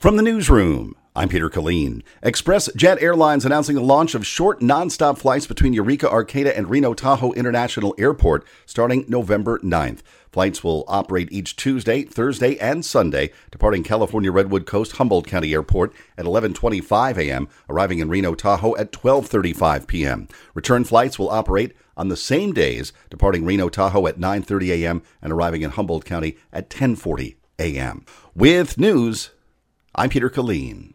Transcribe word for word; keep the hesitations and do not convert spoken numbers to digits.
From the newsroom, I'm Peter Killeen. Express Jet Airlines announcing the launch of short nonstop flights between Eureka, Arcata, and Reno Tahoe International Airport starting November ninth. Flights will operate each Tuesday, Thursday, and Sunday, departing California Redwood Coast Humboldt County Airport at eleven twenty-five a.m., arriving in Reno Tahoe at twelve thirty-five p.m. Return flights will operate on the same days, departing Reno Tahoe at nine thirty a.m. and arriving in Humboldt County at ten forty a.m. With news, I'm Peter Killeen.